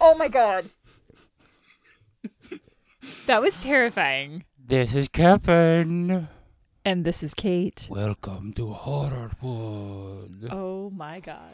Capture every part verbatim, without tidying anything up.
Oh my God. That was terrifying. This is Kevin. And this is Kate. Welcome to Horrorwood. Oh my God.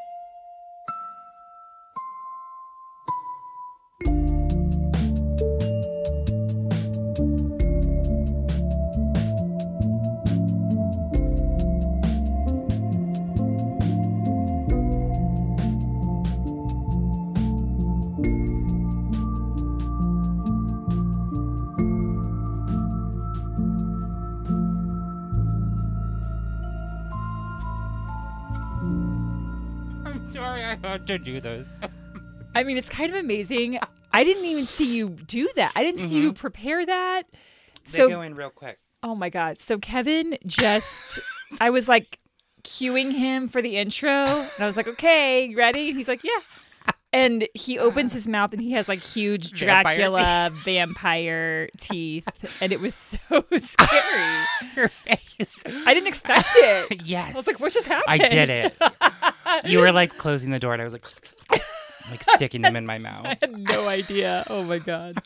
Sorry, I had to do this. I mean, it's kind of amazing. I didn't even see you do that. I didn't mm-hmm. see you prepare that. They so, go in real quick. Oh my God. So Kevin just, I was like cueing him for the intro. And I was like, okay, you ready? And he's like, yeah. And he opens his mouth and he has like huge Dracula vampire teeth. And it was so scary. Your face. I didn't expect it. Yes. I was like, what just happened? I did it. You were like closing the door and I was like, like sticking them in my mouth. I had no idea. Oh my God.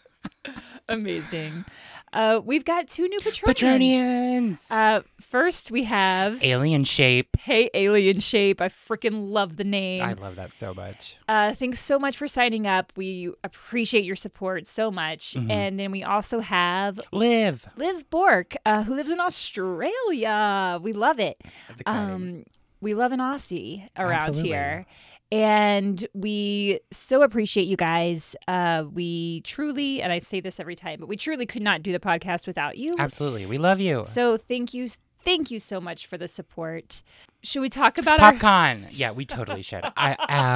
Amazing. Uh, we've got two new Patronians. Patronians. Uh, first, we have Alien Shape. Hey, Alien Shape. I freaking love the name. I love that so much. Uh, thanks so much for signing up. We appreciate your support so much. Mm-hmm. And then we also have Liv. Liv Bork, uh, who lives in Australia. We love it. That's exciting. Um, we love an Aussie around Absolutely. here. And we so appreciate you guys. Uh, we truly, and I say this every time, but we truly could not do the podcast without you. Absolutely. We love you. So thank you. Thank you so much for the support. Should we talk about PopCon? Our... Yeah, we totally should. I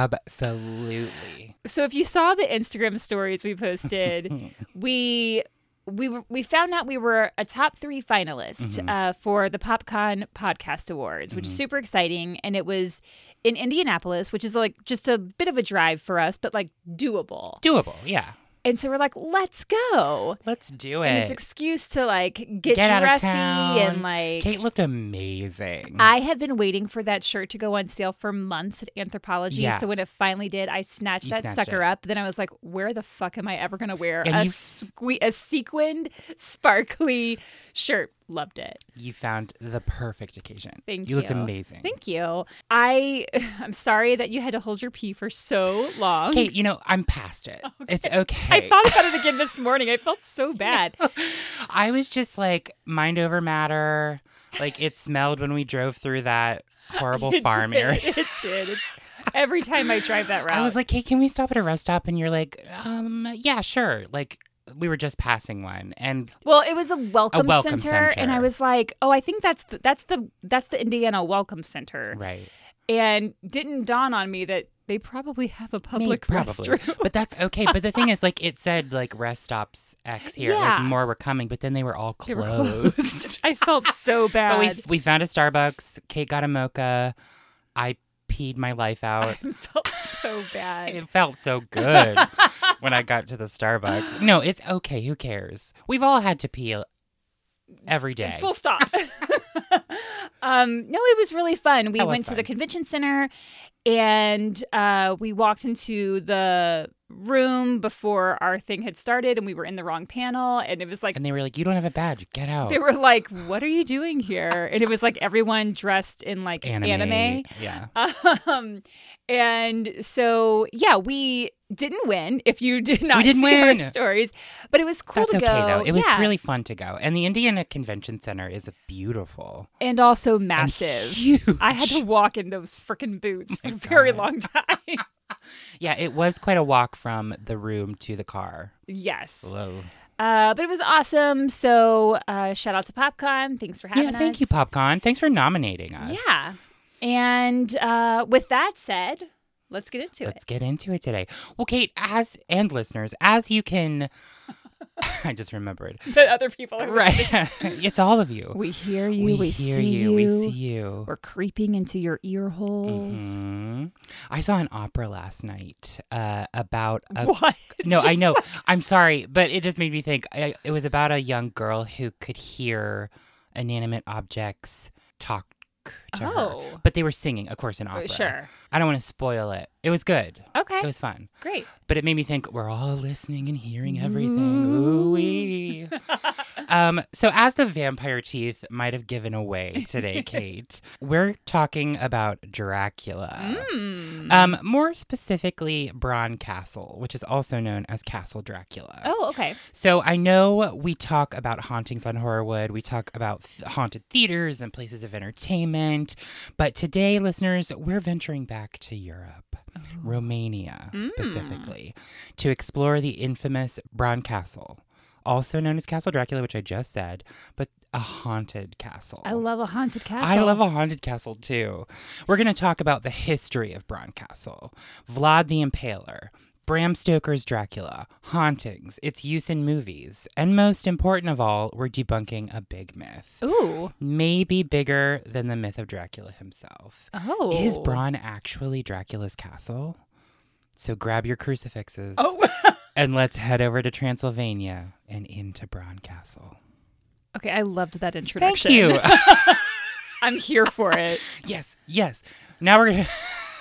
absolutely. So if you saw the Instagram stories we posted, we... We were, we found out we were a top three finalist mm-hmm. uh, for the PopCon Podcast Awards, which mm-hmm. is super exciting. And it was in Indianapolis, which is like just a bit of a drive for us, but like doable. Doable, yeah. And so we're like, let's go. Let's do it. And it's an excuse to like get, get dressy out of town. And like. Kate looked amazing. I have been waiting for that shirt to go on sale for months at Anthropologie. Yeah. So when it finally did, I snatched you that snatched sucker it. up. Then I was like, where the fuck am I ever going to wear and a, sque- a sequined, sparkly shirt? Loved it. You found the perfect occasion. Thank you. You looked amazing. Thank you. I, I'm sorry that you had to hold your pee for so long. Kate, you know, I'm past it. Okay. It's okay. I thought about it again this morning. I felt so bad. I was just like, mind over matter. Like, it smelled when we drove through that horrible it farm did. area. It did. It's, every time I drive that route. I was like, Kate, can we stop at a rest stop? And you're like, um, yeah, sure. Like, we were just passing one, and well, it was a welcome, a welcome center, center, and I was like, "Oh, I think that's the, that's the that's the Indiana Welcome Center." Right. And didn't dawn on me that they probably have a public Maybe, probably. restroom. But that's okay. But the thing is, like, it said like rest stops X here, yeah. like more were coming, but then they were all closed. They were closed. I felt so bad. But we we found a Starbucks. Kate got a mocha. I peed my life out. I felt so bad. It felt so good. When I got to the Starbucks. No, it's okay. Who cares? We've all had to pee every day. Full stop. um, no, it was really fun. We went fun. to the convention center and uh, we walked into the room before our thing had started and we were in the wrong panel. And it was like... And they were like, you don't have a badge. Get out. They were like, what are you doing here? And it was like everyone dressed in like anime. Anime. Yeah. Um, and so, yeah, we... didn't win if you did not we didn't see win. our stories, but it was cool That's to okay, go. Though. It was yeah. really fun to go. And the Indiana Convention Center is beautiful. And also massive. And huge. I had to walk in those freaking boots for oh a very God. long time. Yeah, it was quite a walk from the room to the car. Yes. Hello. Uh, but it was awesome. So uh, shout out to PopCon. Thanks for having yeah, us. thank you, PopCon. Thanks for nominating us. Yeah. And uh, with that said... Let's get into Let's it. Let's get into it today. Well, Kate, as and listeners, as you can, I just remembered. The other people are right. It's all of you. We hear you. We, we hear see you. you. We see you. We're creeping into your ear holes. Mm-hmm. I saw an opera last night uh, about a... What? No, Just I know. like... I'm sorry, but it just made me think. I, it was about a young girl who could hear inanimate objects talk spoke to Oh. her. But they were singing, of course, in opera. Sure. I don't want to spoil it. It was good. Okay. It was fun. Great. But it made me think we're all listening and hearing everything. Ooh-wee. um, so as the vampire teeth might have given away today, Kate, we're talking about Dracula. Mm. Um, more specifically, Bran Castle, which is also known as Castle Dracula. Oh, okay. So I know we talk about hauntings on Horrorwood. We talk about th- haunted theaters and places of entertainment. But today, listeners, we're venturing back to Europe. Romania, Mm. specifically, to explore the infamous Bran Castle, also known as Castle Dracula, which I just said, but a haunted castle. I love a haunted castle. I love a haunted castle, too. We're going to talk about the history of Bran Castle, Vlad the Impaler, Bram Stoker's Dracula, hauntings, its use in movies, and most important of all, we're debunking a big myth. Ooh. Maybe bigger than the myth of Dracula himself. Oh. Is Bran actually Dracula's castle? So grab your crucifixes Oh. and let's head over to Transylvania and into Bran Castle. Okay, I loved that introduction. Thank you. I'm here for it. Yes, yes. Now we're gonna.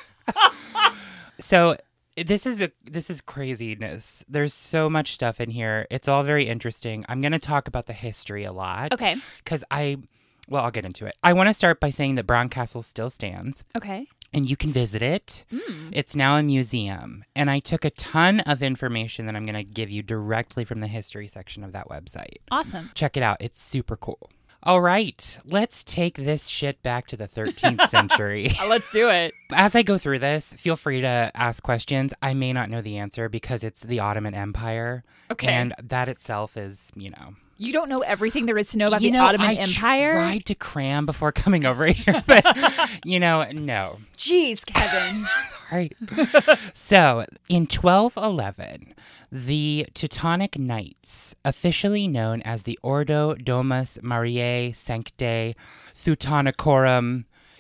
So this is a this is craziness. There's so much stuff in here. It's all very interesting. I'm gonna talk about the history a lot. Okay. Because I, well, I'll get into it. I want to start by saying that Bran Castle still stands. Okay. And you can visit it. Mm. It's now a museum. And I took a ton of information that I'm going to give you directly from the history section of that website. Awesome. Check it out. It's super cool. All right. Let's take this shit back to the thirteenth century. Let's do it. As I go through this, feel free to ask questions. I may not know the answer because it's the Ottoman Empire. Okay. And that itself is, you know... You don't know everything there is to know about you the know, Ottoman I Empire? I tried to cram before coming over here, but, you know, no. Jeez, Kevin. Right. So, in twelve eleven, the Teutonic Knights, officially known as the Ordo Domus Mariae Sanctae Teutonicorum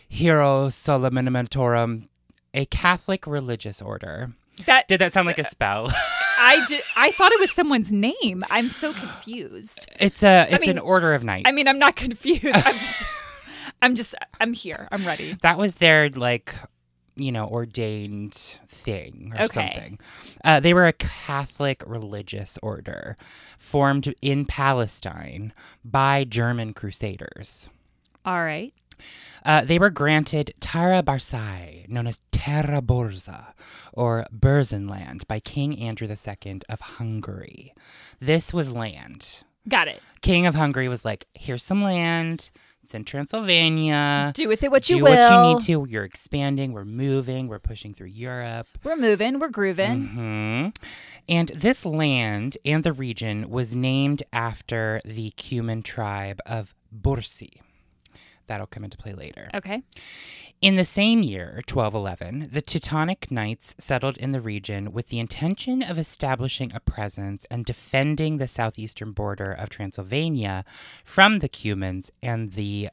Hierosolymanitorum, a Catholic religious order. That Did that sound like a spell? I did. I thought it was someone's name. I'm so confused. It's a it's mean- an order of knights. I mean, I'm not confused. I'm just. I'm just. I'm here. I'm ready. That was their, like, you know, ordained thing or Okay. something. Uh, they were a Catholic religious order formed in Palestine by German crusaders. All right. Uh, they were granted Terra Barsai, known as Terra Borza, or Burzenland, by King Andrew the Second of Hungary. This was land. Got it. King of Hungary was like, here's some land. It's in Transylvania. Do with it what you Do will. what you need to. You're expanding. We're moving. We're pushing through Europe. We're moving. We're grooving. hmm And this land and the region was named after the Cuman tribe of Bursi. That'll come into play later. Okay. In the same year, twelve eleven, the Teutonic Knights settled in the region with the intention of establishing a presence and defending the southeastern border of Transylvania from the Cumans and the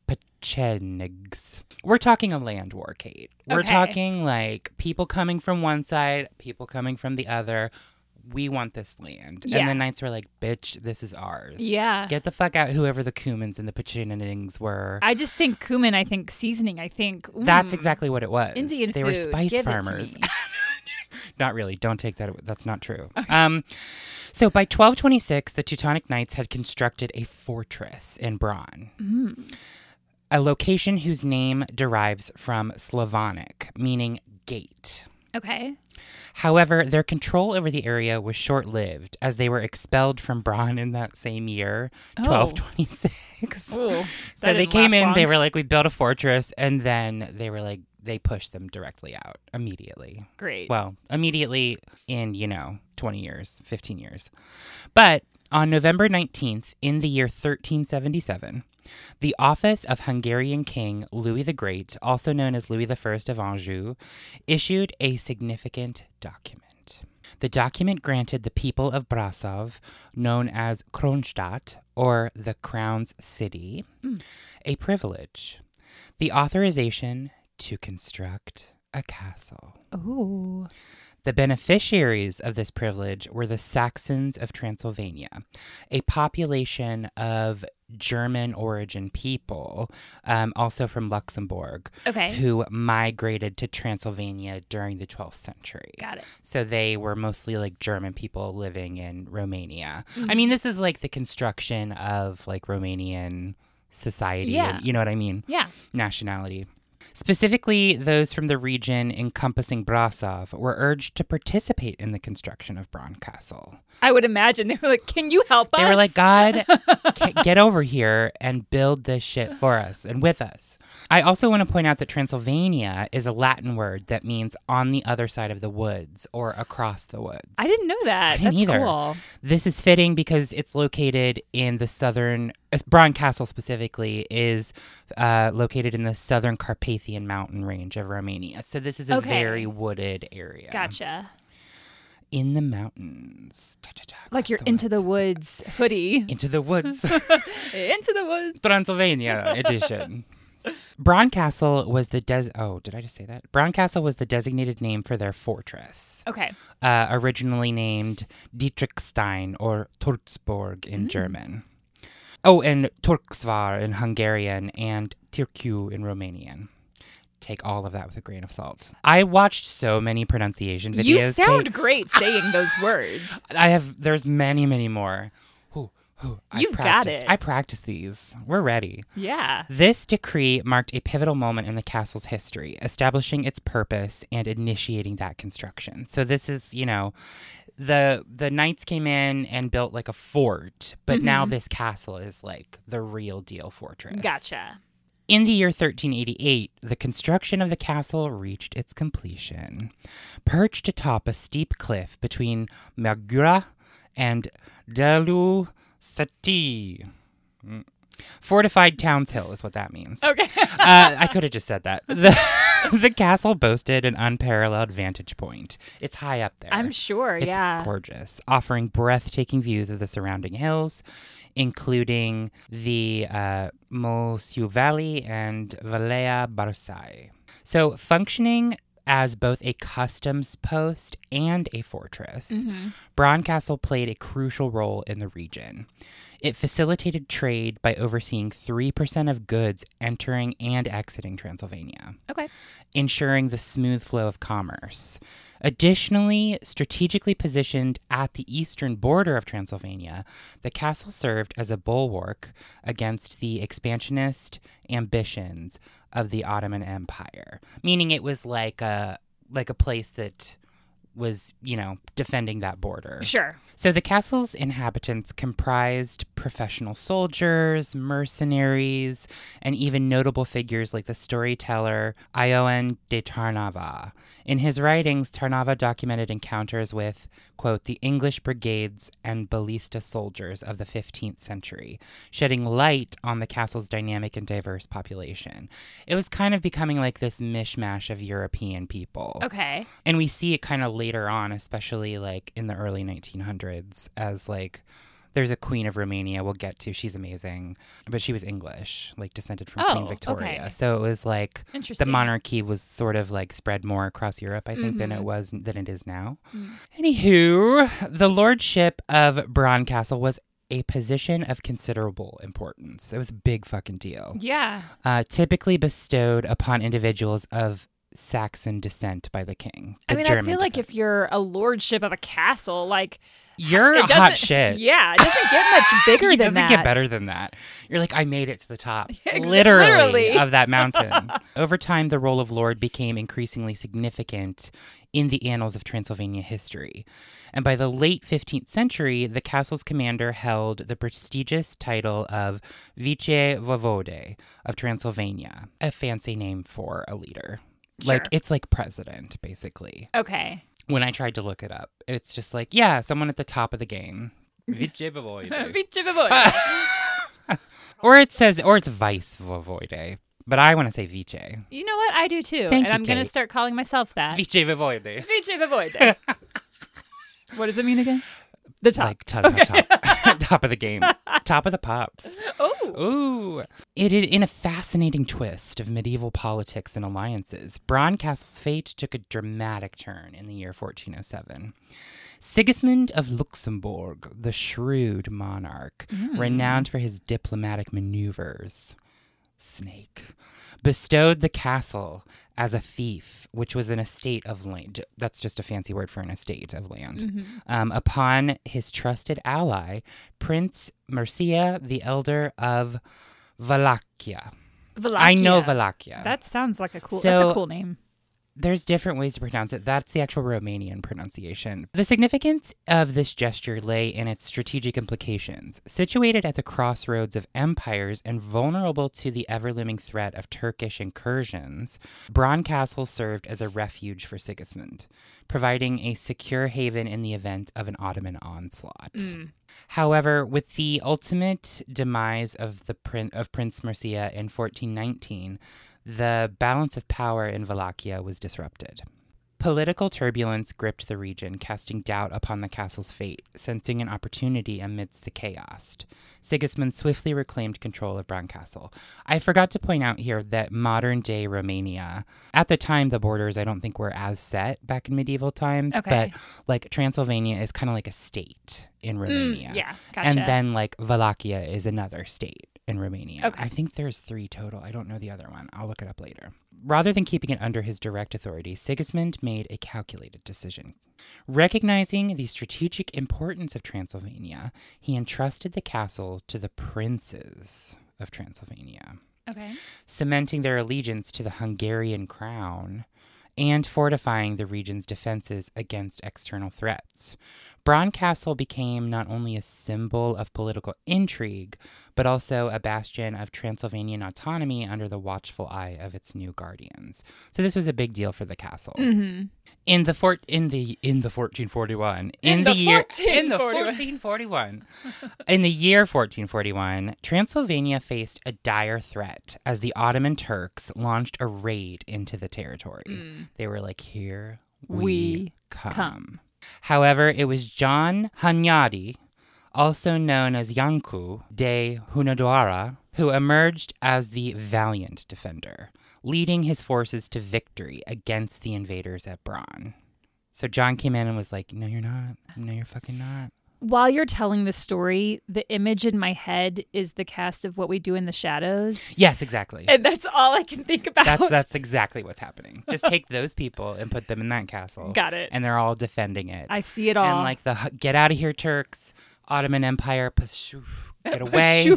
Pechenegs. We're talking a land war, Kate. We're Okay. talking like people coming from one side, people coming from the other. We want this land. Yeah. And the Knights were like, bitch, this is ours. Yeah. Get the fuck out, whoever the Cumans and the Pechenegs were. I just think cumin. I think seasoning. I think mm, That's exactly what it was. Indian they food. were spice Give it to farmers. me. Not really. Don't take that. That's not true. Um, so by twelve twenty-six, the Teutonic Knights had constructed a fortress in Bran, Mm. a location whose name derives from Slavonic, meaning gate. Okay. However, their control over the area was short-lived as they were expelled from Bran in that same year, twelve twenty-six. Ooh, So they came in, they were like, we built a fortress, and then they were like, they pushed them directly out immediately. great. Well, immediately in, you know, twenty years, fifteen years. But on November nineteenth, in the year thirteen seventy-seven, the office of Hungarian King Louis the Great, also known as Louis the First of Anjou, issued a significant document. The document granted the people of Brasov, known as Kronstadt, or the Crown's City, Mm. a privilege, the authorization to construct a castle. Ooh. The beneficiaries of this privilege were the Saxons of Transylvania, a population of German origin people, um, also from Luxembourg, Okay. who migrated to Transylvania during the twelfth century. Got it. So they were mostly like German people living in Romania. Mhm. I mean, this is like the construction of like Romanian society. Yeah. And, you know what I mean? Yeah. Nationality. Specifically, those from the region encompassing Brasov were urged to participate in the construction of Bran Castle. I would imagine they were like, "Can you help us?" They were like, God, ca- get over here and build this shit for us and with us. I also want to point out that Transylvania is a Latin word that means on the other side of the woods or across the woods. I didn't know that. I didn't That's either. cool. This is fitting because it's located in the southern, uh, Bran Castle specifically, is uh, located in the southern Carpathian mountain range of Romania. So this is a Okay. very wooded area. Gotcha. In the mountains. Like Across you're the into the woods. woods hoodie. Into the woods. Into the woods. Transylvania edition. Bran Castle was the des- oh, did I just say that? Bran Castle was the designated name for their fortress, Okay. uh, originally named Dietrichstein or Turksburg in Mm. German. Oh, and Turksvar in Hungarian and Tircu in Romanian. Take all of that with a grain of salt. I watched so many pronunciation videos. You sound Kate. great saying those words. I have. There's many, many more. Ooh, ooh, I You've got practiced. it. I practiced these. We're ready. Yeah. This decree marked a pivotal moment in the castle's history, establishing its purpose and initiating that construction. So this is, you know, the the knights came in and built like a fort, but now Mhm. this castle is like the real deal fortress. Gotcha. In the year thirteen eighty-eight, the construction of the castle reached its completion. Perched atop a steep cliff between Magura and Dalu Sati. Mm. Fortified Towns Hill is what that means. Okay. uh, I could have just said that. The, the castle boasted an unparalleled vantage point. It's high up there. I'm sure. It's yeah. gorgeous, offering breathtaking views of the surrounding hills, including the uh, Mosiu Valley and Valea Barsai. So, functioning as both a customs post and a fortress, Mhm. Bran Castle played a crucial role in the region. It facilitated trade by overseeing three percent of goods entering and exiting Transylvania, Okay. ensuring the smooth flow of commerce. Additionally, strategically positioned at the eastern border of Transylvania, the castle served as a bulwark against the expansionist ambitions of the Ottoman Empire, meaning it was like a like a place that was, you know, defending that border. Sure. So the castle's inhabitants comprised professional soldiers, mercenaries, and even notable figures like the storyteller Ioan de Tarnava. In his writings, Tarnava documented encounters with, quote, the English brigades and ballista soldiers of the fifteenth century, shedding light on the castle's dynamic and diverse population. It was kind of becoming like this mishmash of European people. Okay. And we see it kind of later on, especially like in the early nineteen hundreds, as like there's a queen of Romania we'll get to. She's amazing. But she was English, like descended from Oh, Queen Victoria. okay. So it was like the Interesting. monarchy was sort of like spread more across Europe, I think, than Mhm. it was than it is now. Mm. Anywho, the lordship of Bran Castle was a position of considerable importance. It was a big fucking deal. Yeah. Uh, typically bestowed upon individuals of Saxon descent by the king. I the mean, German I feel like descent. if you're a lordship of a castle, like You're it a hot doesn't- shit. Yeah, it doesn't get much bigger it than doesn't that. get better than that. You're like, I made it to the top, Ex- literally, literally. of that mountain. Over time, the role of lord became increasingly significant in the annals of Transylvania history. And by the late fifteenth century, the castle's commander held the prestigious title of Vice Voivode of Transylvania, a fancy name for a leader. Like, Sure. it's like president, basically. Okay. When I tried to look it up, it's just like, yeah, someone at the top of the game. Vice Voivode. Vice Voivode. Or it says, or it's Vice Voivode. But I want to say Vice. You know what? I do too. Thank and you, I'm going to Kate. start calling myself that. Vice Voivode. Vice Voivode. What does it mean again? The top. Like top, top, top. top of the game. Top of the pops. Oh. Ooh. Ooh. It, in a fascinating twist of medieval politics and alliances, Bran Castle's fate took a dramatic turn in the year fourteen oh seven. Sigismund of Luxembourg, the shrewd monarch, mm. renowned for his diplomatic maneuvers, snake, bestowed the castle as a fief, which was an estate of land. That's just a fancy word for an estate of land. Mm-hmm. Um, upon his trusted ally, Prince Mercia the Elder of Wallachia. Wallachia. I know Wallachia. That sounds like a cool. So, that's a cool name. There's different ways to pronounce it. That's the actual Romanian pronunciation. The significance of this gesture lay in its strategic implications. Situated at the crossroads of empires and vulnerable to the ever-looming threat of Turkish incursions, Bran Castle served as a refuge for Sigismund, providing a secure haven in the event of an Ottoman onslaught. Mm. However, with the ultimate demise of the prin- of Prince Mercia in fourteen nineteen, the balance of power in Wallachia was disrupted. Political turbulence gripped the region, casting doubt upon the castle's fate, sensing an opportunity amidst the chaos. Sigismund swiftly reclaimed control of Bran Castle. I forgot to point out here that modern-day Romania, at the time the borders I don't think were as set back in medieval times, okay. but like Transylvania is kind of like a state in Romania. Mm, yeah, gotcha. And then like Wallachia is another state in Romania. Okay. I think there's three total. I don't know the other one. I'll look it up later. Rather than keeping it under his direct authority, Sigismund made a calculated decision. Recognizing the strategic importance of Transylvania, he entrusted the castle to the princes of Transylvania, okay. cementing their allegiance to the Hungarian crown and fortifying the region's defenses against external threats. Bran Castle became not only a symbol of political intrigue, but also a bastion of Transylvanian autonomy under the watchful eye of its new guardians. So this was a big deal for the castle. Mm-hmm. In the fort, in the in the fourteen forty-one, in, in the, the year in the fourteen forty-one, in the year fourteen forty-one, Transylvania faced a dire threat as the Ottoman Turks launched a raid into the territory. Mm. They were like, "Here we, we come. come." However, it was John Hunyadi, also known as Iancu de Hunedoara, who emerged as the valiant defender, leading his forces to victory against the invaders at Bran. So John came in and was like, no, you're not. No, you're fucking not. While you're telling the story, the image in my head is the cast of What We Do in the Shadows. Yes, exactly. And that's all I can think about. That's that's exactly what's happening. Just take those people and put them in that castle. Got it. And they're all defending it. I see it all. And like the get out of here, Turks, Ottoman Empire, pashoof, get away.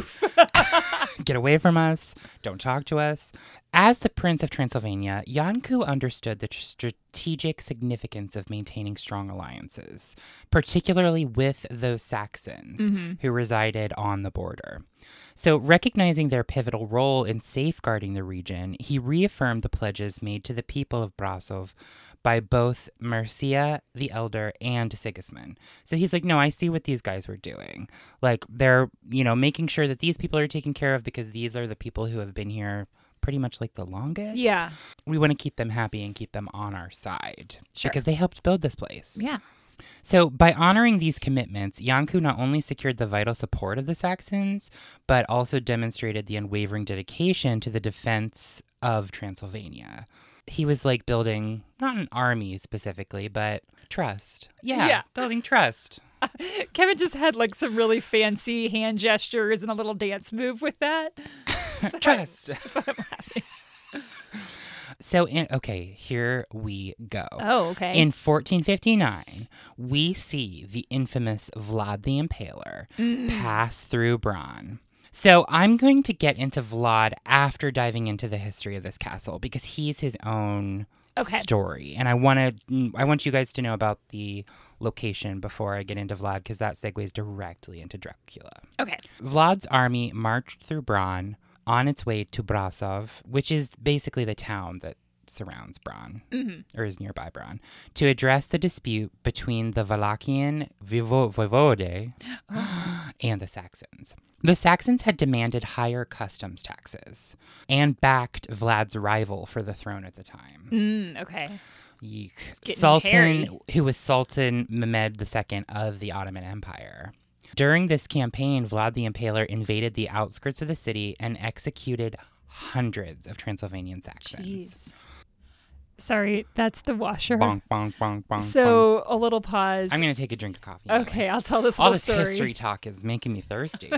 Get away from us. Don't talk to us. As the Prince of Transylvania, Iancu understood the tr- strategic significance of maintaining strong alliances, particularly with those Saxons mm-hmm. who resided on the border. So, recognizing their pivotal role in safeguarding the region, he reaffirmed the pledges made to the people of Brasov by both Mercia the Elder and Sigismund. So he's like, no, I see what these guys were doing. Like, they're, you know, making sure that these people are taken care of because these are the people who have been here pretty much like the longest. Yeah. We want to keep them happy and keep them on our side. Sure. Because they helped build this place. Yeah. So by honoring these commitments, Iancu not only secured the vital support of the Saxons, but also demonstrated the unwavering dedication to the defense of Transylvania. He was like building, not an army specifically, but trust. Yeah, yeah. Building trust. Kevin just had like some really fancy hand gestures and a little dance move with that. That's trust. That's why I'm laughing. So, in, okay, here we go. Oh, okay. In fourteen fifty-nine, we see the infamous Vlad the Impaler mm. pass through Bran. So I'm going to get into Vlad after diving into the history of this castle because he's his own okay. story. And I want to I want you guys to know about the location before I get into Vlad because that segues directly into Dracula. Okay. Vlad's army marched through Bran on its way to Brasov, which is basically the town that surrounds Bran, mm-hmm. or is nearby Bran, to address the dispute between the Wallachian Vivo- Voivode oh. and the Saxons. The Saxons had demanded higher customs taxes and backed Vlad's rival for the throne at the time. Mm, okay. Sultan, hairy. who was Sultan Mehmed the Second of the Ottoman Empire. During this campaign, Vlad the Impaler invaded the outskirts of the city and executed hundreds of Transylvanian Saxons. Jeez. Sorry, that's the washer. Bonk, bonk, bonk, bonk. So, a little pause. I'm going to take a drink of coffee. Okay, I'll tell this All whole this story. history talk is making me thirsty.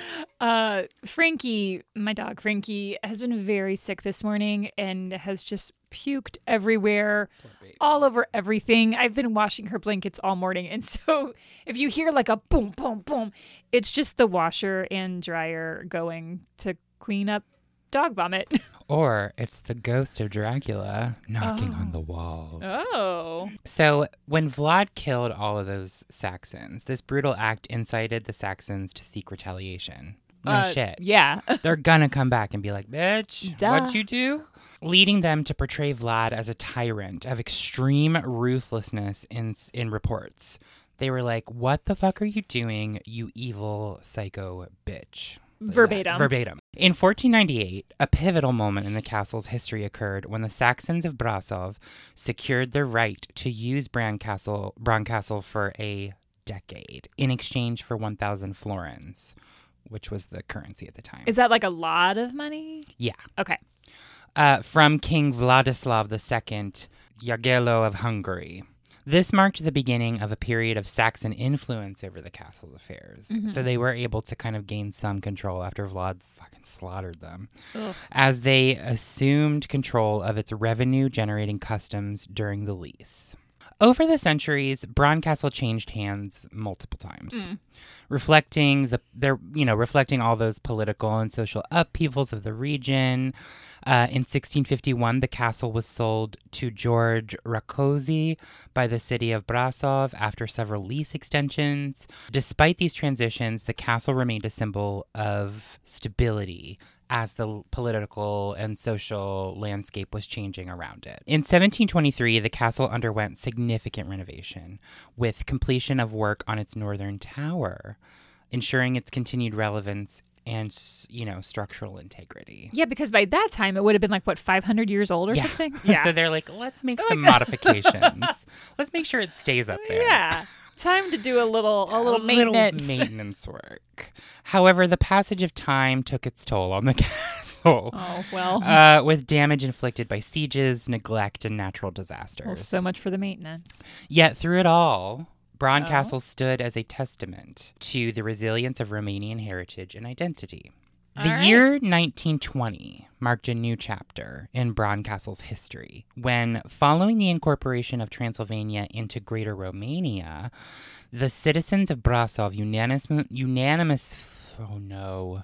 uh, Frankie, my dog Frankie, has been very sick this morning and has just puked everywhere, all over everything. I've been washing her blankets all morning. And so if you hear like a boom, boom, boom, it's just the washer and dryer going to clean up dog vomit. Or it's the ghost of Dracula knocking Oh. on the walls. Oh. So when Vlad killed all of those Saxons, this brutal act incited the Saxons to seek retaliation. No Uh, shit. Yeah. They're gonna come back and be like, bitch, Duh. what'd you do? Leading them to portray Vlad as a tyrant of extreme ruthlessness in in reports. They were like, what the fuck are you doing, you evil psycho bitch? Like Verbatim. that. Verbatim. In fourteen ninety-eight, a pivotal moment in the castle's history occurred when the Saxons of Brasov secured their right to use Brancastle, Brancastle for a decade in exchange for one thousand florins, which was the currency at the time. Is that like a lot of money? Yeah. Okay. Uh, from King Vladislav the Second, Jagiello of Hungary. This marked the beginning of a period of Saxon influence over the castle's affairs. Mm-hmm. So they were able to kind of gain some control after Vlad fucking slaughtered them. Ugh. As they assumed control of its revenue-generating customs during the lease. Over the centuries, Brancastle changed hands multiple times, Mm. reflecting the their you know reflecting all those political and social upheavals of the region. Uh, in sixteen fifty-one, the castle was sold to George Rakoczy by the city of Brasov after several lease extensions. Despite these transitions, the castle remained a symbol of stability as the political and social landscape was changing around it. In seventeen twenty-three, the castle underwent significant renovation, with completion of work on its northern tower, ensuring its continued relevance and, you know, structural integrity. Yeah, because by that time it would have been like, what, five hundred years old or Yeah. something? So they're like, let's make some modifications. Let's make sure it stays up there. Yeah. Time to do a little a little a maintenance. little maintenance work. However, the passage of time took its toll on the castle. Oh, well. Uh, with damage inflicted by sieges, neglect, and natural disasters. Well, so much for the maintenance. Yet through it all, Brancastle Oh. stood as a testament to the resilience of Romanian heritage and identity. The All right. year nineteen twenty marked a new chapter in Brancastle's history when, following the incorporation of Transylvania into Greater Romania, the citizens of Brasov unanimous, unanimous, oh no,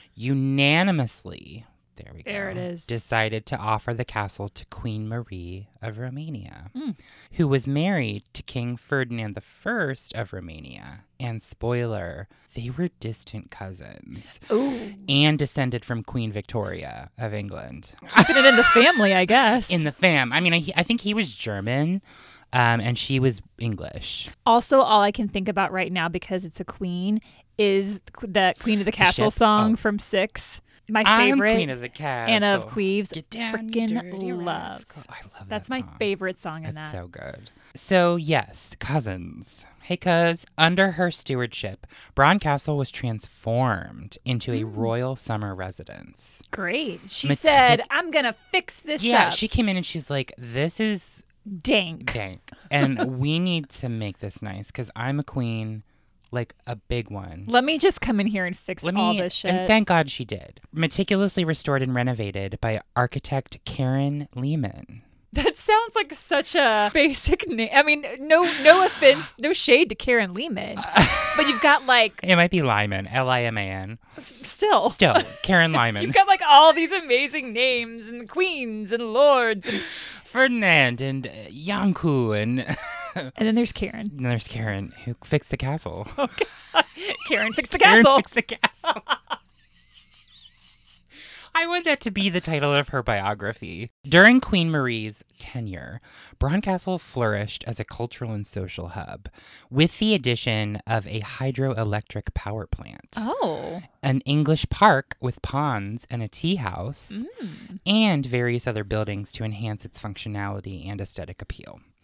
unanimously, there we go, There it is. decided to offer the castle to Queen Marie of Romania, Mm. who was married to King Ferdinand the First of Romania. And spoiler, they were distant cousins. Ooh. And descended from Queen Victoria of England. Keeping it in the family, I guess. In the fam. I mean, I, I think he was German, um, and she was English. Also, all I can think about right now, because it's a queen, is the Queen of the Castle ship? song Oh. from Six. My I'm favorite. Queen of the Castle. Anna of Cleves. Get down, you Frickin' dirty love. rascal. I love That's that my song. favorite song in That's that. so good. So, yes, cousins. Hey, cuz, under her stewardship, Brancastle was transformed into a royal summer residence. Great. She Matic- said, I'm going to fix this Yeah, up. she came in and she's like, this is Dank. dank. And we need to make this nice because I'm a queen, like a big one. Let me just come in here and fix Let all me, this shit. and thank God she did. Meticulously restored and renovated by architect Karen Lehman. That sounds like such a basic name. I mean, no no offense, no shade to Karen Lehman. But you've got like, It might be Lyman, L I M A N. s- still. Still, Karen Lyman. You've got like all these amazing names and queens and lords. And, Ferdinand and uh, Yanku and, and then there's Karen. and there's Karen who fixed the castle. Karen fixed the Karen castle. fixed the castle. I want that to be the title of her biography. During Queen Marie's tenure, Brancastle flourished as a cultural and social hub, with the addition of a hydroelectric power plant, Oh. an English park with ponds and a tea house, Mm. and various other buildings to enhance its functionality and aesthetic appeal.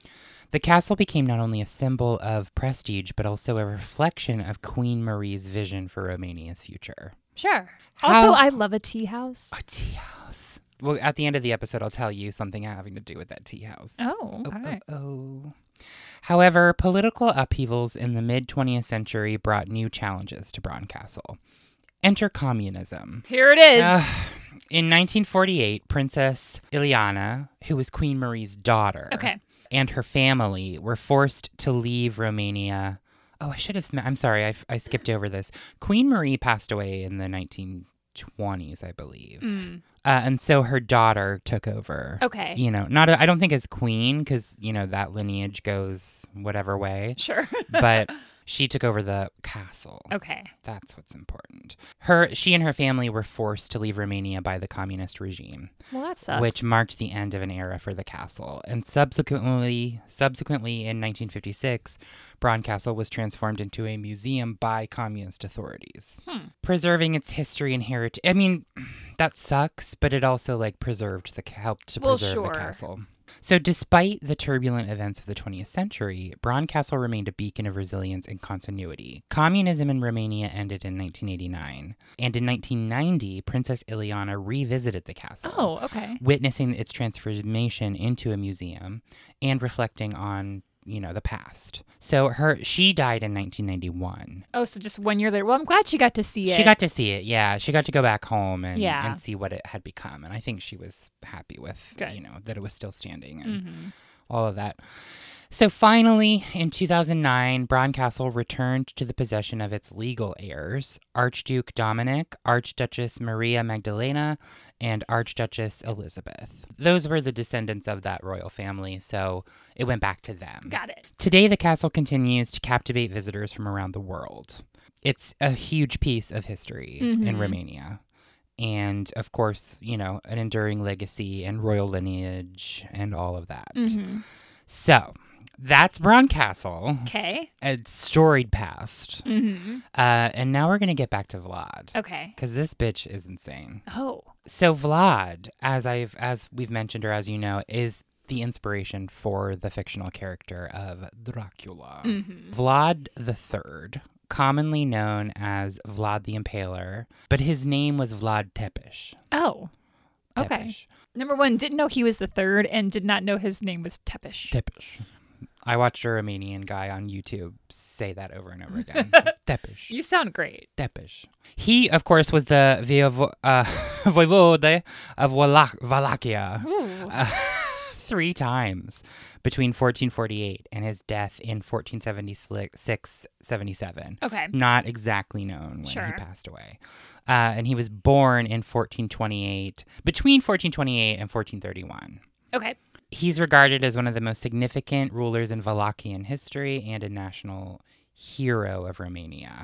The castle became not only a symbol of prestige, but also a reflection of Queen Marie's vision for Romania's future. Sure. How- Also, I love a tea house. A tea house. Well, at the end of the episode, I'll tell you something having to do with that tea house. Oh, Oh, all right. oh, oh. However, political upheavals in the mid-twentieth century brought new challenges to Brauncastle. Enter communism. Here it is. Uh, in nineteen forty-eight, Princess Ileana, who was Queen Marie's daughter, Okay. and her family were forced to leave Romania. Oh, I should have. I'm sorry, I, I skipped over this. Queen Marie passed away in the nineteen twenties, I believe. Mm. Uh, and so her daughter took over. Okay. You know, not a, I don't think as queen, because, you know, that lineage goes whatever way. Sure. But she took over the castle. Okay. That's what's important. Her, she and her family were forced to leave Romania by the communist regime, Well, that sucks. which marked the end of an era for the castle. And subsequently, subsequently in nineteen fifty-six, Brauncastle was transformed into a museum by communist authorities, Hmm. preserving its history and heritage. I mean, that sucks, but it also like preserved the helped to Well, preserve sure. the castle. So despite the turbulent events of the twentieth century, Brauncastle remained a beacon of resilience and continuity. Communism in Romania ended in nineteen eighty-nine, and in nineteen ninety, Princess Ileana revisited the castle, Oh, okay. witnessing its transformation into a museum and reflecting on, you know, the past. So her she died in nineteen ninety-one. Oh, so just one year later. Well, I'm glad she got to see it. She got to see it, yeah. She got to go back home and, Yeah. and see what it had become. And I think she was happy with, Good. you know, that it was still standing and Mm-hmm. all of that. So finally, in two thousand nine, Brauncastle returned to the possession of its legal heirs, Archduke Dominic, Archduchess Maria Magdalena, and Archduchess Elizabeth. Those were the descendants of that royal family, so it went back to them. Got it. Today, the castle continues to captivate visitors from around the world. It's a huge piece of history in Mhm. Romania. And, of course, you know, an enduring legacy and royal lineage and all of that. Mm-hmm. So, that's Brauncastle. Okay. A storied past. Mm-hmm. Uh, and now we're going to get back to Vlad. Okay. Because this bitch is insane. Oh. So Vlad, as I've as we've mentioned or as you know, is the inspiration for the fictional character of Dracula. Mm-hmm. Vlad the Third, commonly known as Vlad the Impaler, but his name was Vlad Tepes. Oh. Okay. Tepes. Number one, didn't know he was the third and did not know his name was Tepish. Tepes. I watched a Romanian guy on YouTube say that over and over again. Tepes. You sound great. Tepes. He, of course, was the voivo- uh, voivode of Wallach- Wallachia Ooh. uh, three times between fourteen forty-eight and his death in fourteen seventy-six seventy-seven. Okay. Not exactly known when Sure. he passed away. Uh, and he was born in fourteen twenty-eight, between fourteen twenty-eight and fourteen thirty-one. Okay. He's regarded as one of the most significant rulers in Wallachian history and a national hero of Romania.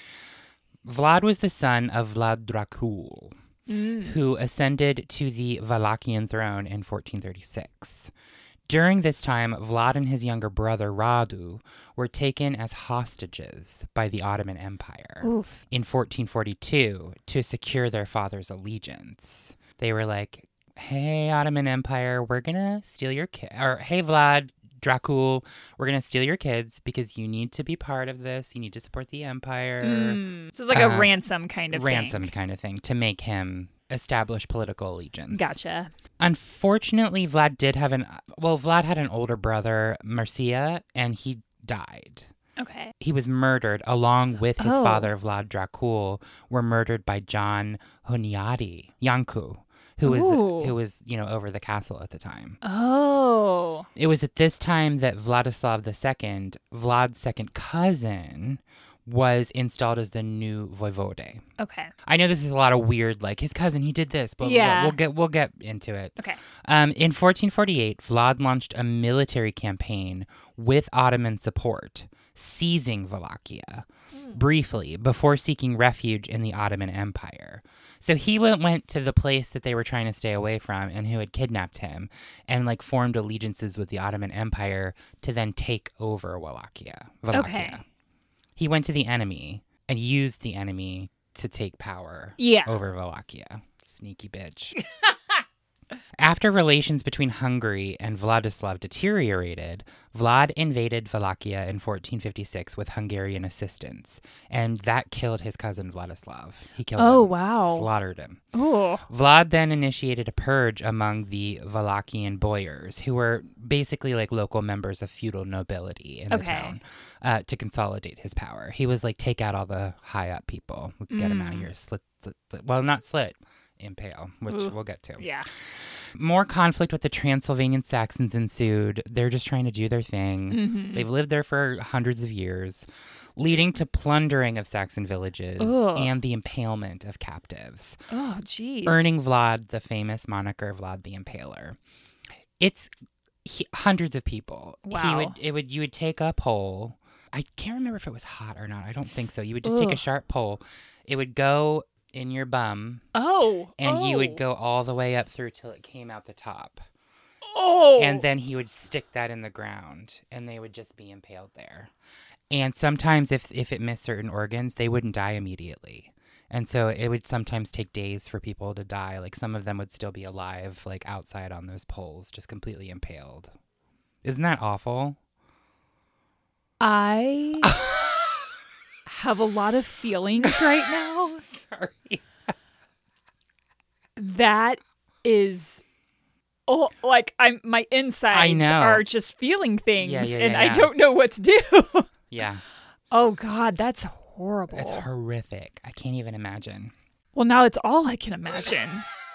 Vlad was the son of Vlad Dracul, Mm. who ascended to the Wallachian throne in fourteen thirty-six. During this time, Vlad and his younger brother Radu were taken as hostages by the Ottoman Empire Oof. in fourteen forty-two to secure their father's allegiance. They were like, hey, Ottoman Empire, we're going to steal your kid. Or, hey, Vlad, Dracul, we're going to steal your kids because you need to be part of this. You need to support the empire. Mm. So it's like Uh, a ransom kind of ransom thing. kind of thing to make him establish political allegiance. Gotcha. Unfortunately, Vlad did have an, well, Vlad had an older brother, Marcia, and he died. Okay. He was murdered along with his Oh. father, Vlad Dracul, were murdered by John Hunyadi, Yanku, who was, Ooh. who was, you know, over the castle at the time. Oh. It was at this time that Vladislav the Second, Vlad's second cousin, was installed as the new voivode. Okay. I know this is a lot of weird, like his cousin, he did this, but Yeah. we'll get we'll get into it. Okay. Um, in fourteen forty-eight, Vlad launched a military campaign with Ottoman support, seizing Wallachia briefly before seeking refuge in the Ottoman Empire. So he went, went to the place that they were trying to stay away from and who had kidnapped him and like formed allegiances with the Ottoman Empire to then take over Wallachia. Wallachia. Okay. He went to the enemy and used the enemy to take power Yeah. over Wallachia. Sneaky bitch. After relations between Hungary and Vladislav deteriorated, Vlad invaded Wallachia in fourteen fifty-six with Hungarian assistance, and that killed his cousin Vladislav. He killed Oh, him. wow. Slaughtered him. Oh. Vlad then initiated a purge among the Wallachian boyars, who were basically like local members of feudal nobility in the Okay. town, uh, to consolidate his power. He was like, take out all the high up people. Let's get him out of here. Slit, slit, slit. Well, not slit. Impale, which Ooh. we'll get to. Yeah. More conflict with the Transylvanian Saxons ensued. They're just trying to do their thing. Mm-hmm. They've lived there for hundreds of years, leading to plundering of Saxon villages Ugh. and the impalement of captives, Oh, geez. earning Vlad the famous moniker Vlad the Impaler. It's he, hundreds of people. He Wow. would it would you would take a pole. I can't remember if it was hot or not. I don't think so. You would just take a Ugh. sharp pole. It would go in your bum, Oh. and oh. you would go all the way up through till it came out the top. Oh. And then he would stick that in the ground, and they would just be impaled there. And sometimes if, if it missed certain organs, they wouldn't die immediately. And so it would sometimes take days for people to die. Like some of them would still be alive, like outside on those poles, just completely impaled. Isn't that awful? I have a lot of feelings right now. Sorry. That is, oh, like I'm. My insides I know. are just feeling things, Yeah, yeah, and yeah, I yeah. don't know what to do. Yeah. Oh God, that's horrible. It's horrific. I can't even imagine. Well, now it's all I can imagine.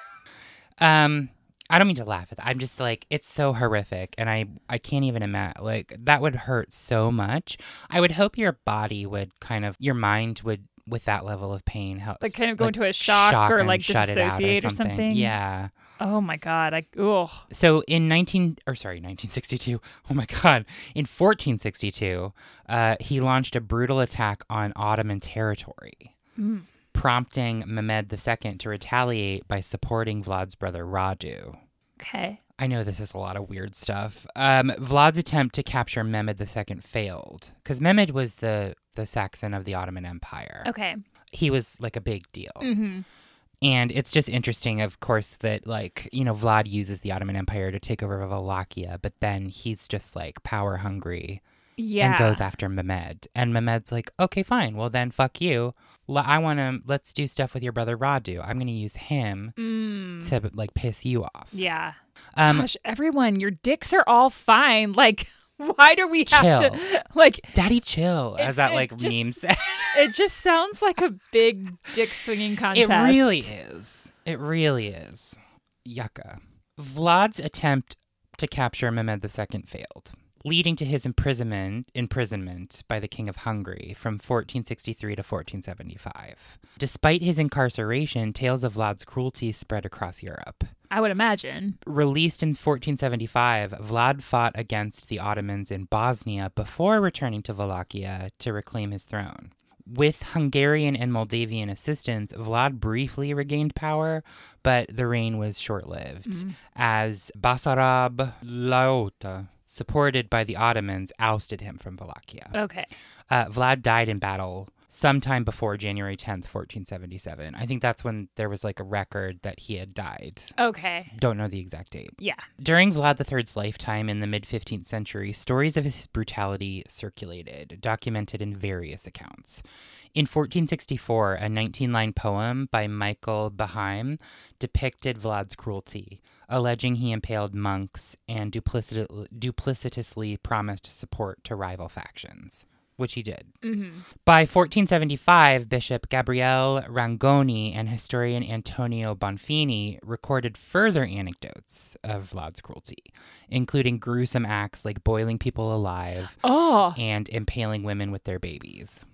Um, I don't mean to laugh at that. I'm just like, it's so horrific. And I, I can't even imagine, like, that would hurt so much. I would hope your body would kind of, your mind would, with that level of pain, help, Like kind of go into a shock or, and like, shut it out dissociate or something? Yeah. Oh my God, I ugh. So in nineteen, or sorry, nineteen sixty-two. Oh my God. In fourteen sixty-two, uh, he launched a brutal attack on Ottoman territory. Mm. Prompting Mehmed the Second to retaliate by supporting Vlad's brother Radu. Okay. I know this is a lot of weird stuff. Um, Vlad's attempt to capture Mehmed the Second failed, because Mehmed was the, the Saxon of the Ottoman Empire. Okay. He was like a big deal. Mm-hmm. And it's just interesting, of course, that like, you know, Vlad uses the Ottoman Empire to take over Wallachia, but then he's just like power hungry. Yeah. And goes after Mehmed. And Mehmed's like, okay, fine. Well, then fuck you. L- I want to, let's do stuff with your brother Radu. I'm going to use him Mm. to like piss you off. Yeah. Um, Gosh, everyone, your dicks are all fine. Like, why do we have Chill. to, like, Daddy chill, It's- as that it like just- meme said. it just sounds like a big dick swinging contest. It really is. It really is. Yucca. Vlad's attempt to capture Mehmed the Second failed, leading to his imprisonment imprisonment by the King of Hungary from fourteen sixty-three to fourteen seventy-five. Despite his incarceration, tales of Vlad's cruelty spread across Europe. I would imagine. Released in fourteen seventy-five, Vlad fought against the Ottomans in Bosnia before returning to Wallachia to reclaim his throne. With Hungarian and Moldavian assistance, Vlad briefly regained power, but the reign was short-lived, Mm. as Basarab Laota, supported by the Ottomans, ousted him from Wallachia. Okay. Uh, Vlad died in battle sometime before January tenth, fourteen seventy-seven. I think that's when there was like a record that he had died. Okay. Don't know the exact date. Yeah. During Vlad the Third's lifetime in the mid-fifteenth century, stories of his brutality circulated, documented in various accounts. In fourteen sixty-four, a nineteen-line poem by Michael Beheim depicted Vlad's cruelty, alleging he impaled monks and duplicit- duplicitously promised support to rival factions, which he did. Mm-hmm. By fourteen seventy-five, Bishop Gabriele Rangoni and historian Antonio Bonfini recorded further anecdotes of Vlad's cruelty, including gruesome acts like boiling people alive Oh. and impaling women with their babies.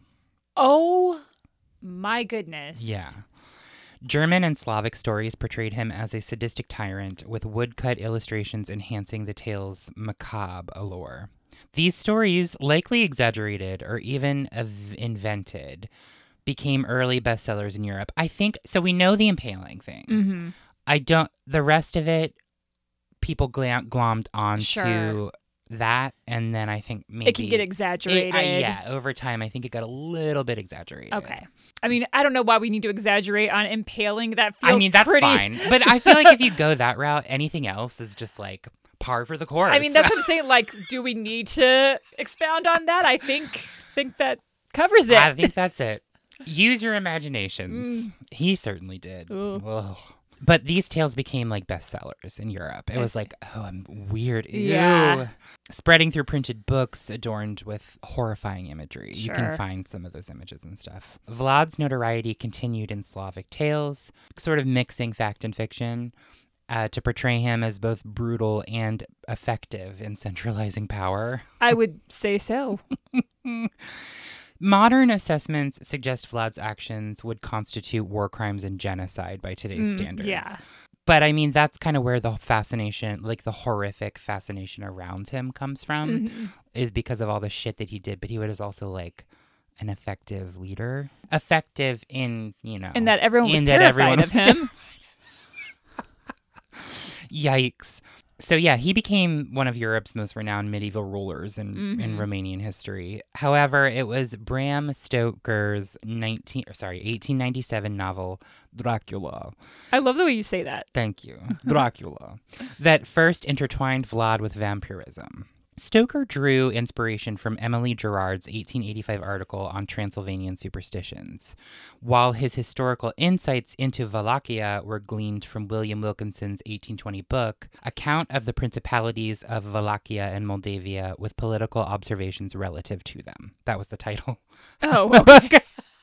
Oh my goodness. Yeah. German and Slavic stories portrayed him as a sadistic tyrant, with woodcut illustrations enhancing the tale's macabre allure. These stories, likely exaggerated or even ev- invented, became early bestsellers in Europe. I think, so we know the impaling thing. Mm-hmm. I don't, the rest of it, people glam- glommed onto Sure. That, and then I think maybe It can get exaggerated. It, uh, yeah, over time, I think it got a little bit exaggerated. Okay. I mean, I don't know why we need to exaggerate on impaling. That feels I mean, that's pretty... fine. But I feel like if you go that route, anything else is just like par for the course. I mean, that's what I'm saying. Like, do we need to expound on that? I think think that covers it. I think that's it. Use your imaginations. Mm. He certainly did. Ugh. But these tales became like bestsellers in Europe. It was like, oh, I'm weird. Ew. Yeah. Spreading through printed books adorned with horrifying imagery. Sure. You can find some of those images and stuff. Vlad's notoriety continued in Slavic tales, sort of mixing fact and fiction uh, to portray him as both brutal and effective in centralizing power. I would say so. Modern assessments suggest Vlad's actions would constitute war crimes and genocide by today's Mm, standards. yeah. But I mean, that's kind of where the fascination, like the horrific fascination around him comes from, Mm-hmm. is because of all the shit that he did. But he was also like an effective leader. Effective in, you know. And that everyone was in that terrified everyone of was him. Yikes. So yeah, he became one of Europe's most renowned medieval rulers in, Mm-hmm. in Romanian history. However, it was Bram Stoker's nineteen or sorry, eighteen ninety-seven novel Dracula. I love the way you say that. Thank you. Dracula. That first intertwined Vlad with vampirism. Stoker drew inspiration from Emily Gerard's eighteen eighty-five article on Transylvanian superstitions, while his historical insights into Wallachia were gleaned from William Wilkinson's eighteen twenty book, Account of the Principalities of Wallachia and Moldavia with Political Observations Relative to Them. That was the title. Oh, okay.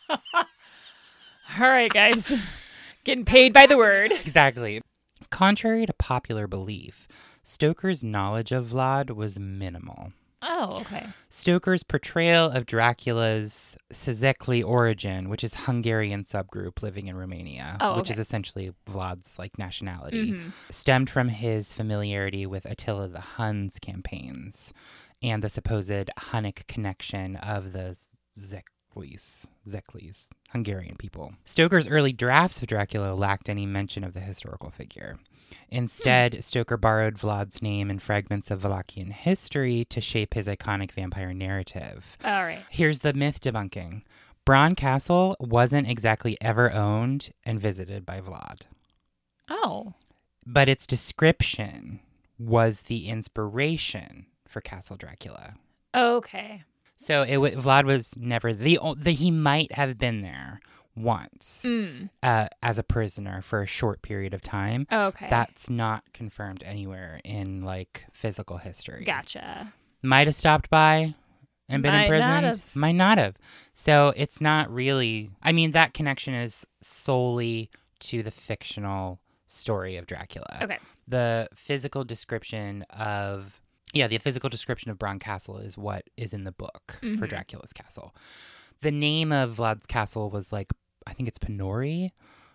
All right, guys. Getting paid by the word. Exactly. Contrary to popular belief, Stoker's knowledge of Vlad was minimal. Oh, okay. Stoker's portrayal of Dracula's Szekely origin, which is Hungarian subgroup living in Romania, oh, okay. which is essentially Vlad's like nationality, mm-hmm. stemmed from his familiarity with Attila the Hun's campaigns and the supposed Hunnic connection of the Szekely's, Szekely's Hungarian people. Stoker's early drafts of Dracula lacked any mention of the historical figure. Instead, hmm. Stoker borrowed Vlad's name and fragments of Wallachian history to shape his iconic vampire narrative. All right. Here's the myth debunking. Bran Castle wasn't exactly ever owned and visited by Vlad. Oh. But its description was the inspiration for Castle Dracula. Okay. So it w- Vlad was never the, the he might have been there once mm. uh, as a prisoner for a short period of time. Okay. That's not confirmed anywhere in like physical history. Gotcha. Might have stopped by and been Might imprisoned. Not have. Might not have. So it's not really. I mean, that connection is solely to the fictional story of Dracula. Okay. The physical description of. Yeah, the physical description of Bran Castle is what is in the book mm-hmm. for Dracula's castle. The name of Vlad's castle was like, I think it's Penori,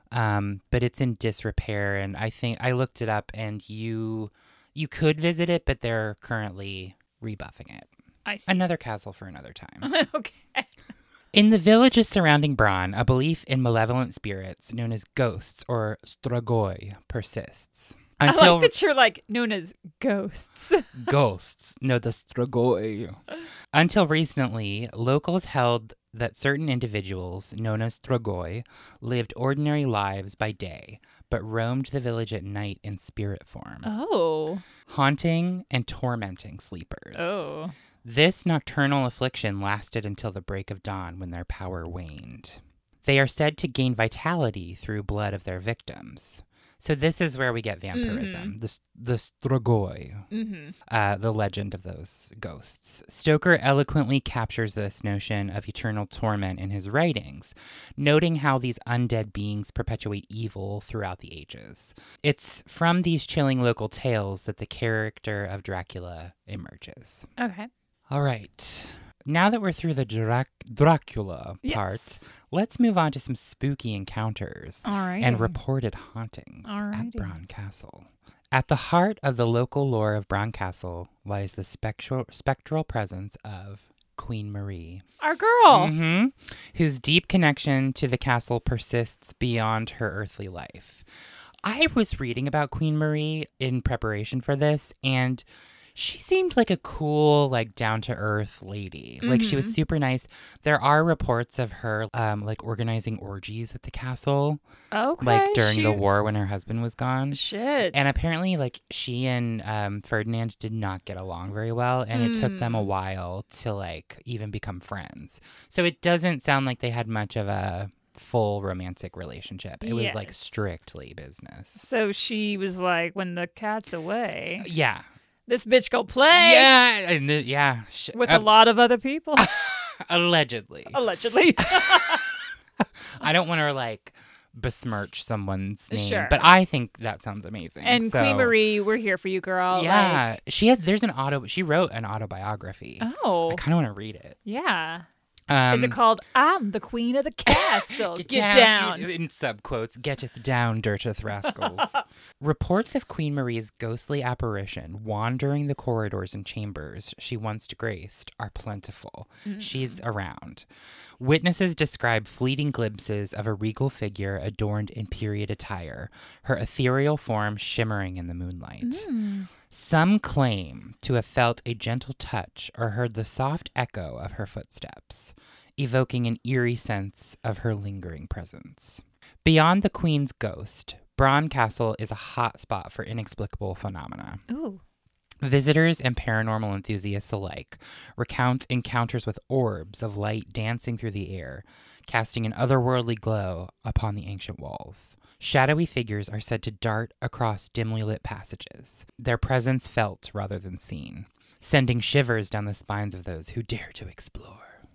um, but it's in disrepair. And I think I looked it up and you you could visit it, but they're currently rebuffing it. I see. Another castle for another time. Okay. In the villages surrounding Bran, a belief in malevolent spirits known as ghosts or stragoi persists. Until, I like that you're like known as ghosts. Ghosts. No, the stragoi. Until recently, locals held that certain individuals, known as stragoi, lived ordinary lives by day, but roamed the village at night in spirit form. Oh. Haunting and tormenting sleepers. Oh. This nocturnal affliction lasted until the break of dawn when their power waned. They are said to gain vitality through blood of their victims. So this is where we get vampirism, mm-hmm. the, the stragoi, mm-hmm. uh, the legend of those ghosts. Stoker eloquently captures this notion of eternal torment in his writings, noting how these undead beings perpetuate evil throughout the ages. It's from these chilling local tales that the character of Dracula emerges. Okay. All right. Now that we're through the Drac- Dracula part, yes. let's move on to some spooky encounters Alrighty. and reported hauntings Alrighty. at Bran Castle. At the heart of the local lore of Bran Castle lies the spectral, spectral presence of Queen Marie. Our girl! Mm-hmm, whose deep connection to the castle persists beyond her earthly life. I was reading about Queen Marie in preparation for this, and She seemed like a cool, like down-to-earth lady. Mm-hmm. Like she was super nice. There are reports of her um, like organizing orgies at the castle. Okay. Like during she... the war when her husband was gone. Shit. And apparently like she and um, Ferdinand did not get along very well. And mm. it took them a while to like even become friends. So it doesn't sound like they had much of a full romantic relationship. It was yes. like strictly business. So she was like, when the cat's away. Yeah. This bitch go play. Yeah. And the, yeah. With uh, a lot of other people. Allegedly. Allegedly. I don't want to like besmirch someone's name, sure. but I think that sounds amazing. And so, Queen Marie, we're here for you, girl. Yeah. Like... She has, there's an auto, she wrote an autobiography. Oh. I kind of want to read it. Yeah. Um, Is it called "I'm the Queen of the Castle"? Get, Get down, down. In subquotes, getteth down, dirteth rascals. Reports of Queen Marie's ghostly apparition wandering the corridors and chambers she once graced are plentiful. Mm-hmm. She's around. Witnesses describe fleeting glimpses of a regal figure adorned in period attire, her ethereal form shimmering in the moonlight. Mm. Some claim to have felt a gentle touch or heard the soft echo of her footsteps, evoking an eerie sense of her lingering presence. Beyond the Queen's ghost, Bran Castle is a hot spot for inexplicable phenomena. Ooh. Visitors and paranormal enthusiasts alike recount encounters with orbs of light dancing through the air, casting an otherworldly glow upon the ancient walls. Shadowy figures are said to dart across dimly lit passages, their presence felt rather than seen, sending shivers down the spines of those who dare to explore.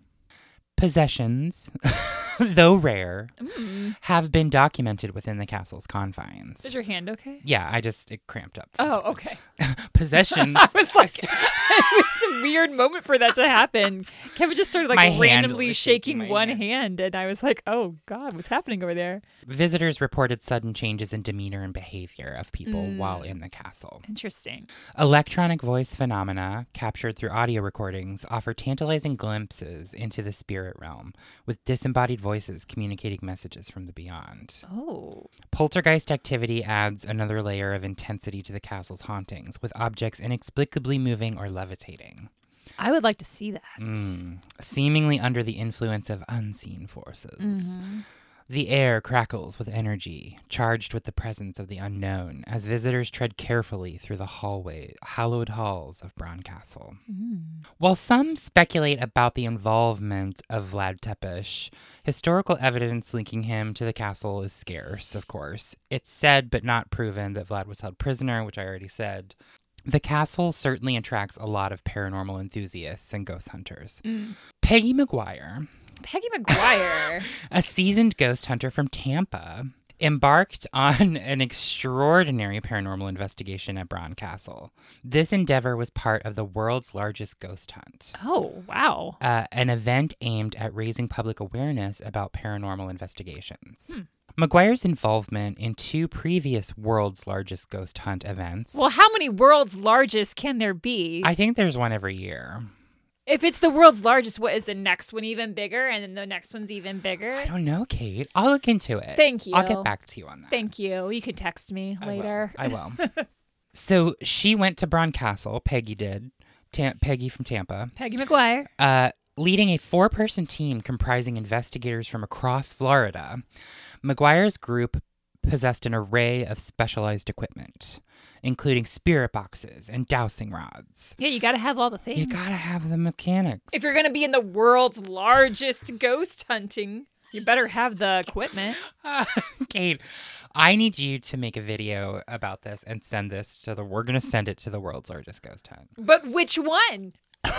Possessions, though rare, mm. have been documented within the castle's confines. Is your hand okay? Yeah, I just, it cramped up. Oh, okay. Possessions. I was like, it was a weird moment for that to happen. Kevin just started like my randomly shaking, shaking one hand. hand, and I was like, oh God, what's happening over there? Visitors reported sudden changes in demeanor and behavior of people mm. while in the castle. Interesting. Electronic voice phenomena captured through audio recordings offer tantalizing glimpses into the spirit realm, with disembodied voices communicating messages from the beyond. Oh. Poltergeist activity adds another layer of intensity to the castle's hauntings, with objects inexplicably moving or levitating. I would like to see that. Mm. Seemingly under the influence of unseen forces. Mm-hmm. The air crackles with energy, charged with the presence of the unknown, as visitors tread carefully through the hallway, hallowed halls of Bran Castle. Mm. While some speculate about the involvement of Vlad Tepes, historical evidence linking him to the castle is scarce, of course. It's said but not proven that Vlad was held prisoner, which I already said. The castle certainly attracts a lot of paranormal enthusiasts and ghost hunters. Mm. Peggy McGuire... Peggy McGuire, a seasoned ghost hunter from Tampa, embarked on an extraordinary paranormal investigation at Bran Castle. This endeavor was part of the world's largest ghost hunt. Oh, wow. Uh, an event aimed at raising public awareness about paranormal investigations. Hmm. McGuire's involvement in two previous world's largest ghost hunt events. Well, how many world's largest can there be? I think there's one every year. If it's the world's largest, what is the next one even bigger? And then the next one's even bigger? I don't know, Kate. I'll look into it. Thank you. I'll get back to you on that. Thank you. You can text me later. I will. I will. So she went to Bran Castle. Peggy did. Tam- Peggy from Tampa. Peggy McGuire. Uh, leading a four-person team comprising investigators from across Florida. McGuire's group possessed an array of specialized equipment, including spirit boxes and dowsing rods. Yeah, you got to have all the things. You got to have the mechanics. If you're going to be in the world's largest ghost hunting, you better have the equipment. Uh, Kate, I need you to make a video about this and send this to the, we're going to send it to the world's largest ghost hunt. But which one?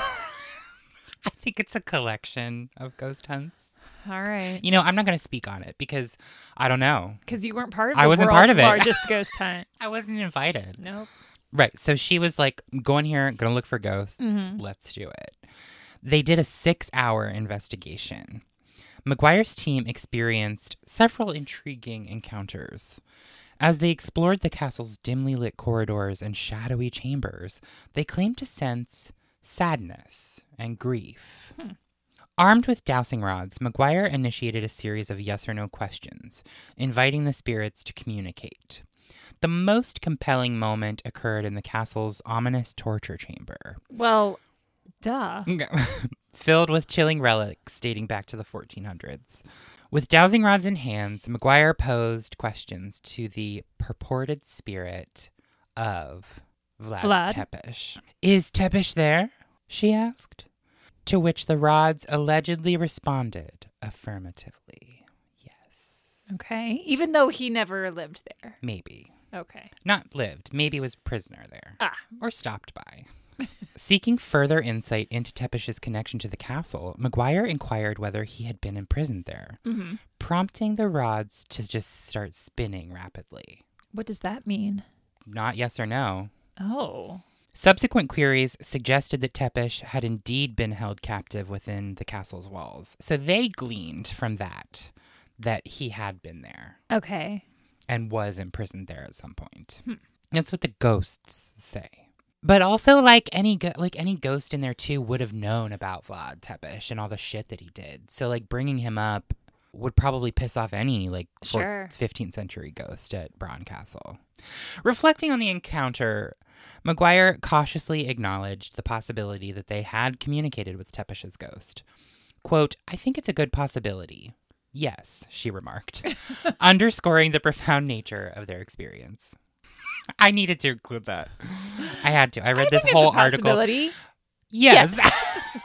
I think it's a collection of ghost hunts. All right. You know, I'm not going to speak on it because I don't know. Because you weren't part of the I wasn't world's part of it. largest ghost hunt. I wasn't invited. Nope. Right. So she was like, going here, going to look for ghosts. Mm-hmm. Let's do it. They did a six-hour investigation. McGuire's team experienced several intriguing encounters. As they explored the castle's dimly lit corridors and shadowy chambers, they claimed to sense sadness and grief. Hmm. Armed with dowsing rods, McGuire initiated a series of yes or no questions, inviting the spirits to communicate. The most compelling moment occurred in the castle's ominous torture chamber. Well, duh. Filled with chilling relics dating back to the fourteen hundreds. With dowsing rods in hands, McGuire posed questions to the purported spirit of Vlad, Vlad? Tepes. Is Tepes there? She asked. To which the rods allegedly responded affirmatively. Yes. Okay. Even though he never lived there. Maybe. Okay. Not lived. Maybe was prisoner there. Ah. Or stopped by. Seeking further insight into Tepes' connection to the castle, McGuire inquired whether he had been imprisoned there, Mm-hmm. prompting the rods to just start spinning rapidly. What does that mean? Not yes or no. Oh. Subsequent queries suggested that Tepes had indeed been held captive within the castle's walls. So they gleaned from that that he had been there Okay. and was imprisoned there at some point. Hmm. That's what the ghosts say. But also, like any go- like any ghost in there too would have known about Vlad Tepes and all the shit that he did. So like bringing him up would probably piss off any like Sure. fifteenth century ghost at Bran Castle. Reflecting on the encounter, McGuire cautiously acknowledged the possibility that they had communicated with Tepes' ghost. Quote, I think it's a good possibility. Yes, she remarked, underscoring the profound nature of their experience. I needed to include that. I had to. I read I this think whole it's a article. possibility. Yes. Yes.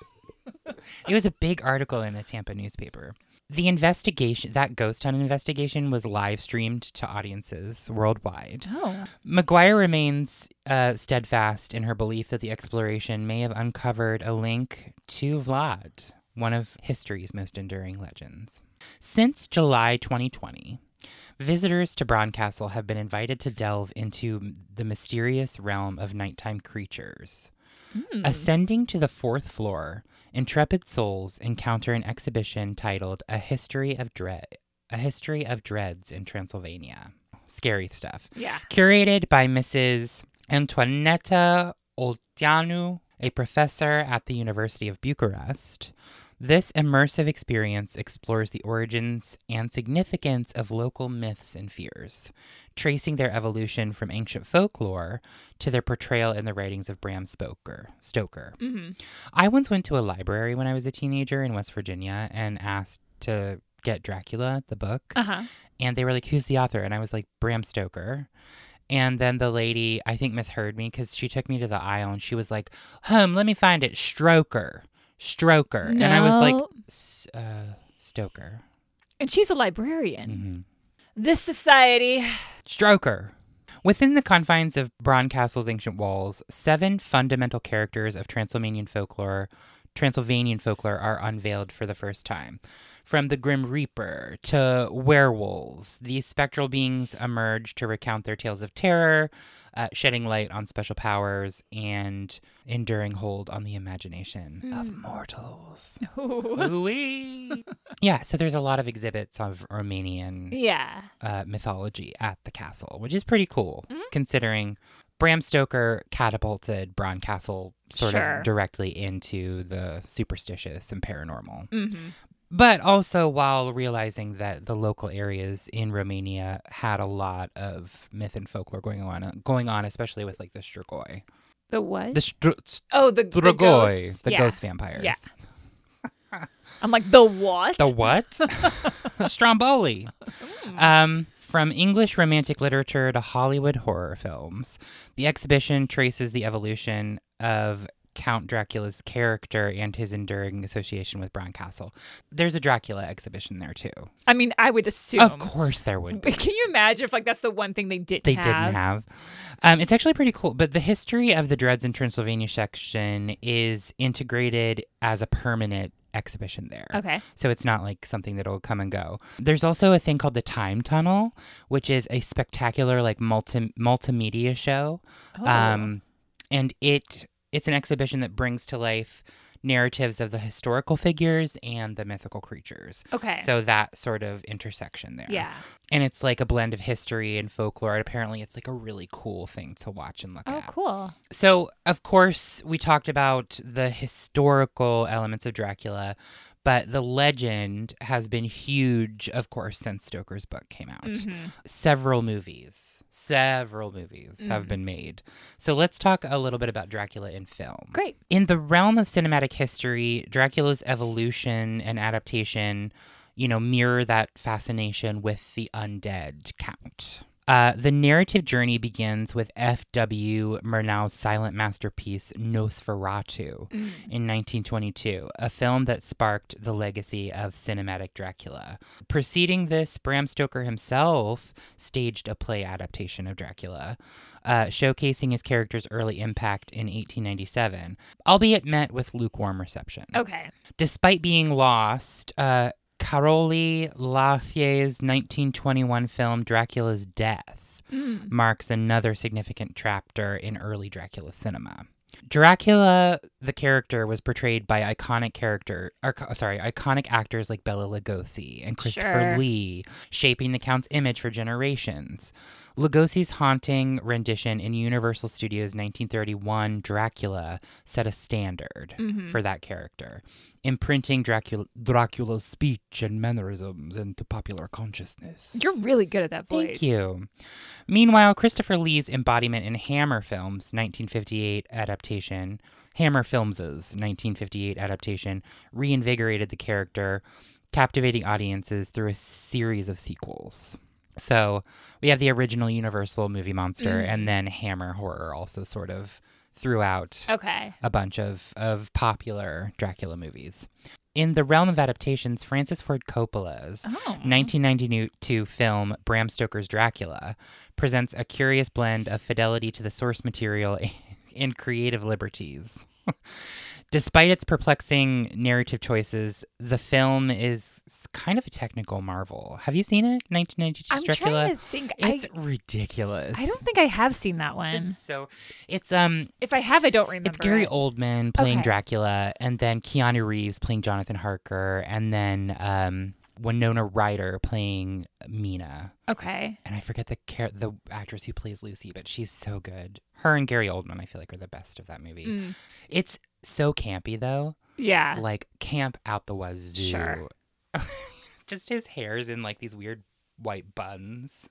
It was a big article in a Tampa newspaper. The investigation, that ghost hunt investigation, was live streamed to audiences worldwide. Oh. McGuire remains uh, steadfast in her belief that the exploration may have uncovered a link to Vlad, one of history's most enduring legends. Since July twenty twenty, visitors to Bran Castle have been invited to delve into the mysterious realm of nighttime creatures. Mm. Ascending to the fourth floor, intrepid souls encounter an exhibition titled "A History of Dread," a history of dreads in Transylvania. Scary stuff. Yeah. Curated by Missus Antoaneta Olteanu, a professor at the University of Bucharest. This immersive experience explores the origins and significance of local myths and fears, tracing their evolution from ancient folklore to their portrayal in the writings of Bram Stoker. Stoker. Mm-hmm. I once went to a library when I was a teenager in West Virginia and asked to get Dracula, the book, Uh-huh. and they were like, who's the author? And I was like, Bram Stoker. And then the lady, I think, misheard me because she took me to the aisle and she was like, hum, let me find it, Stroker. Stroker. No. And I was like, S- uh, Stoker. And she's a librarian. Mm-hmm. This society. Stroker. Within the confines of Bran Castle's ancient walls, seven fundamental characters of Transylvanian folklore, Transylvanian folklore are unveiled for the first time. From the Grim Reaper to werewolves, these spectral beings emerge to recount their tales of terror, uh, shedding light on special powers, and enduring hold on the imagination mm. of mortals. Ooh-wee. Yeah, so there's a lot of exhibits of Romanian Yeah. uh, mythology at the castle, which is pretty cool, Mm-hmm. considering Bram Stoker catapulted Bran Castle sort Sure. of directly into the superstitious and paranormal. Mm-hmm. But also while realizing that the local areas in Romania had a lot of myth and folklore going on, going on, especially with like the Strigoi. The what? The Str- oh, the, the Strigoi, ghosts. the yeah. ghost vampires. Yeah. I'm like, the what? The what? Stromboli. Um, from English romantic literature to Hollywood horror films, the exhibition traces the evolution of Count Dracula's character and his enduring association with Bran Castle. There's a Dracula exhibition there too. I mean, I would assume. Of course there would be. Can you imagine if like that's the one thing they didn't They have? didn't have. Um, it's actually pretty cool. But the history of the Dreads in Transylvania section is integrated as a permanent exhibition there. Okay. So it's not like something that'll come and go. There's also a thing called the Time Tunnel, which is a spectacular like multi multimedia show. Oh. Um, and it it's an exhibition that brings to life narratives of the historical figures and the mythical creatures. Okay. So that sort of intersection there. Yeah. And it's like a blend of history and folklore. And apparently it's like a really cool thing to watch and look Oh, at. cool. So, of course, we talked about the historical elements of Dracula, But the legend has been huge, of course, since Stoker's book came out. Mm-hmm. Several movies, several movies mm. have been made. So let's talk a little bit about Dracula in film. Great. In the realm of cinematic history, Dracula's evolution and adaptation, you know, mirror that fascination with the undead count. Uh, the narrative journey begins with F W Murnau's silent masterpiece Nosferatu mm. in nineteen twenty-two, a film that sparked the legacy of cinematic Dracula. Preceding this, Bram Stoker himself staged a play adaptation of Dracula, uh, showcasing his character's early impact in eighteen ninety-seven, albeit met with lukewarm reception. Okay. Despite being lost, uh, Carole Lathier's nineteen twenty-one film Dracula's Death mm. marks another significant chapter in early Dracula cinema. Dracula, the character, was portrayed by iconic character, or, sorry, iconic actors like Bela Lugosi and Christopher sure. Lee, shaping the Count's image for generations. Lugosi's haunting rendition in Universal Studios' nineteen thirty-one Dracula set a standard mm-hmm. for that character, imprinting Dracula, Dracula's speech and mannerisms into popular consciousness. You're really good at that voice. Thank you. Meanwhile, Christopher Lee's embodiment in Hammer Films' nineteen fifty-eight adaptation, Hammer Films' nineteen fifty-eight adaptation, reinvigorated the character, captivating audiences through a series of sequels. So we have the original Universal movie monster, mm. and then Hammer Horror also sort of threw out okay. a bunch of, of popular Dracula movies. In the realm of adaptations, Francis Ford Coppola's oh. nineteen ninety-two film Bram Stoker's Dracula presents a curious blend of fidelity to the source material and creative liberties. Despite its perplexing narrative choices, the film is kind of a technical marvel. Have you seen it? nineteen ninety-two Dracula? I'm trying to think. It's I, ridiculous. I don't think I have seen that one. It's so it's um. If I have, I don't remember. It's Gary it. Oldman playing okay. Dracula, and then Keanu Reeves playing Jonathan Harker, and then um Winona Ryder playing Mina. Okay. And I forget the char- the actress who plays Lucy, but she's so good. Her and Gary Oldman, I feel like, are the best of that movie. Mm. It's so campy, though. Yeah. Like, camp out the wazoo. Sure. Just his hair's in, like, these weird white buns.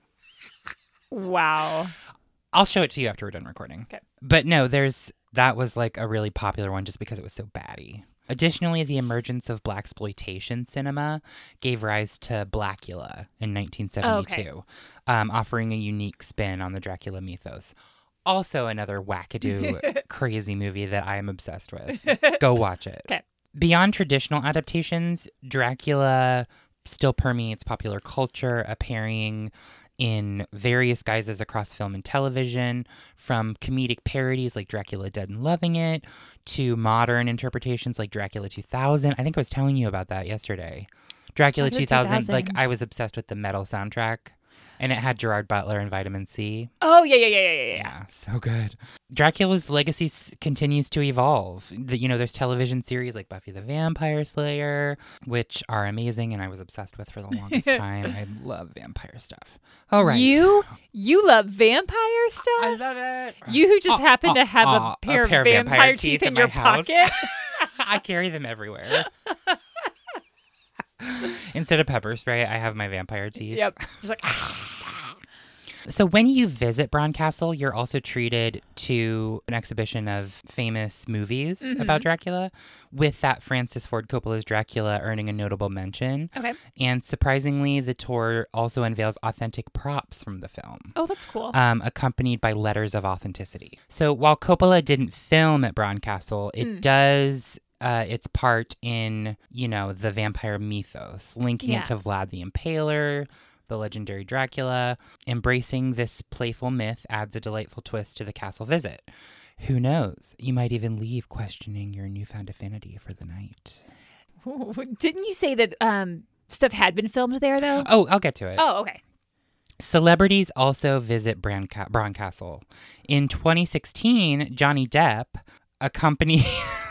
Wow. I'll show it to you after we're done recording. Okay. But no, there's... That was, like, a really popular one just because it was so batty. Additionally, the emergence of blaxploitation cinema gave rise to Blackula in nineteen seventy-two, oh, okay. um, offering a unique spin on the Dracula mythos. Also another wackadoo, crazy movie that I am obsessed with. Go watch it. Okay. Beyond traditional adaptations, Dracula still permeates popular culture, appearing in various guises across film and television, from comedic parodies like Dracula Dead and Loving It, to modern interpretations like Dracula two thousand. I think I was telling you about that yesterday. Dracula, Dracula two thousand, like I was obsessed with the metal soundtrack. And it had Gerard Butler and Vitamin C. Oh, yeah, yeah, yeah, yeah, yeah. Yeah, so good. Dracula's legacy s- continues to evolve. The, you know, there's television series like Buffy the Vampire Slayer, which are amazing, and I was obsessed with for the longest time. I love vampire stuff. All right. You you love vampire stuff? I love it. You who just uh, happen uh, to have uh, a pair a of pair vampire, vampire teeth, teeth in, in your my house. pocket? I carry them everywhere. Instead of pepper spray, I have my vampire teeth. Yep. Just like... So when you visit Brandcastle, you're also treated to an exhibition of famous movies mm-hmm. about Dracula, with that Francis Ford Coppola's Dracula earning a notable mention. Okay. And surprisingly, the tour also unveils authentic props from the film. Oh, that's cool. Um, accompanied by letters of authenticity. So while Coppola didn't film at Brandcastle, it mm. does... Uh, its part in, you know, the vampire mythos, linking yeah. it to Vlad the Impaler, the legendary Dracula. Embracing this playful myth adds a delightful twist to the castle visit. Who knows? You might even leave questioning your newfound affinity for the night. Ooh, didn't you say that um, stuff had been filmed there, though? Oh, I'll get to it. Oh, okay. Celebrities also visit Brandca- Brandcastle. In twenty sixteen, Johnny Depp accompanied...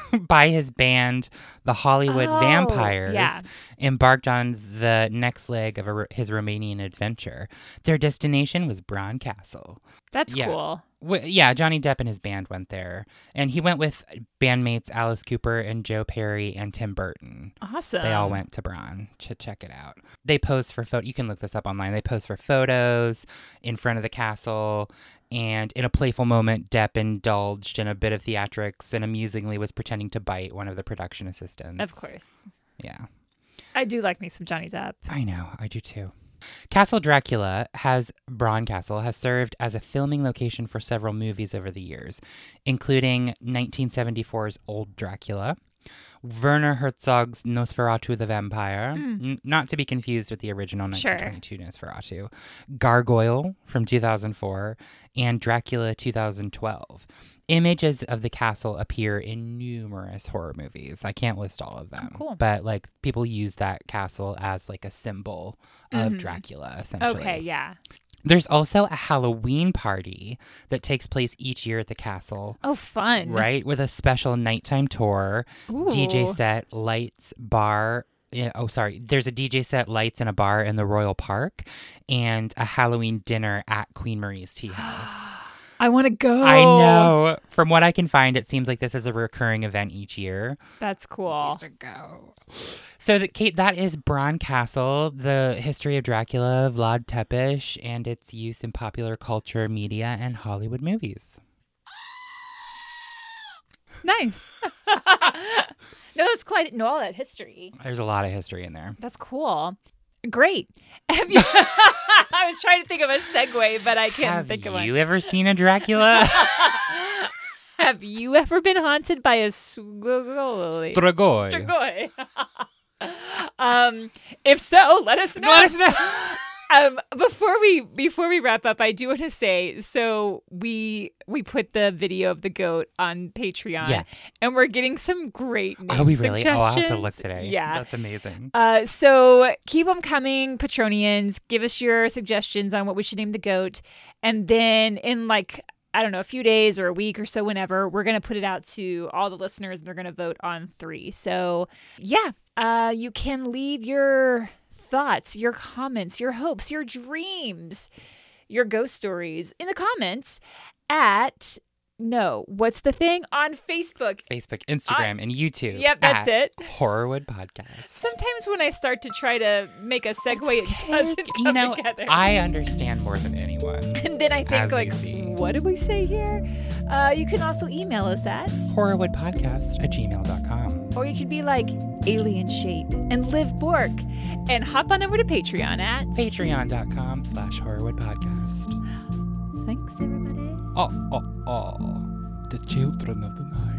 by his band, the Hollywood Oh, Vampires, yeah. embarked on the next leg of a, his Romanian adventure. Their destination was Bran Castle. That's Yeah. cool. W- yeah, Johnny Depp and his band went there. And he went with bandmates Alice Cooper and Joe Perry and Tim Burton. Awesome. They all went to Bran to check it out. They posed for photo. You can look this up online. They posed for photos in front of the castle. And in a playful moment, Depp indulged in a bit of theatrics and amusingly was pretending to bite one of the production assistants. Of course. Yeah. I do like me some Johnny Depp. I know. I do too. Castle Dracula has Bran Castle has served as a filming location for several movies over the years, including nineteen seventy-four's Old Dracula, Werner Herzog's Nosferatu the Vampire, Mm. n- not to be confused with the original Sure. nineteen twenty-two Nosferatu, Gargoyle from two thousand four, and Dracula two thousand twelve. Images of the castle appear in numerous horror movies. I can't list all of them, Oh, cool. but like people use that castle as like a symbol of Mhm. Dracula, essentially. Okay, yeah. There's also a Halloween party that takes place each year at the castle, Oh, fun. right? With a special nighttime tour, D J Ooh. set, lights, bar. Yeah, oh, sorry. There's a D J set, lights, and a bar in the Royal Park, and a Halloween dinner at Queen Marie's Tea House. I want to go. I know. From what I can find, it seems like this is a recurring event each year. That's cool. To go. So, the, Kate, that is Bran Castle, the history of Dracula, Vlad Tepes, and its use in popular culture, media, and Hollywood movies. Nice. No, that's quite know all that history. There's a lot of history in there. That's cool. Great. Have you? I was trying to think of a segue, but I can't Have think of one. you ever seen a Dracula? Have you ever been haunted by a Strigoi? Strigoi. Strigoi. um, if so, let us know. Let us know. Um, before we before we wrap up, I do want to say, so we we put the video of the goat on Patreon, Yeah. and we're getting some great name Are we really? Oh, I'll have to suggestions. look today. Yeah. That's amazing. Uh, so keep them coming, Patronians. Give us your suggestions on what we should name the goat, and then in like I don't know, a few days or a week or so, whenever, we're gonna put it out to all the listeners, and they're gonna vote on three. So yeah, uh, you can leave your thoughts, your comments, your hopes, your dreams, your ghost stories in the comments at no, what's the thing on Facebook? Facebook, Instagram, and YouTube. Yep, that's at it. Horrorwood Podcast. Sometimes when I start to try to make a segue, it doesn't come You know, together. I understand more than anyone. and then I think, as we like, see. what did we say here? Uh, you can also email us at, Horrorwoodpodcast at gmail dot com. or you could be like Alien Shape and Liv Bork and hop on over to Patreon at. Patreon dot com slash Horrorwood Podcast. Thanks, everybody. Oh, oh, oh. The children of the night.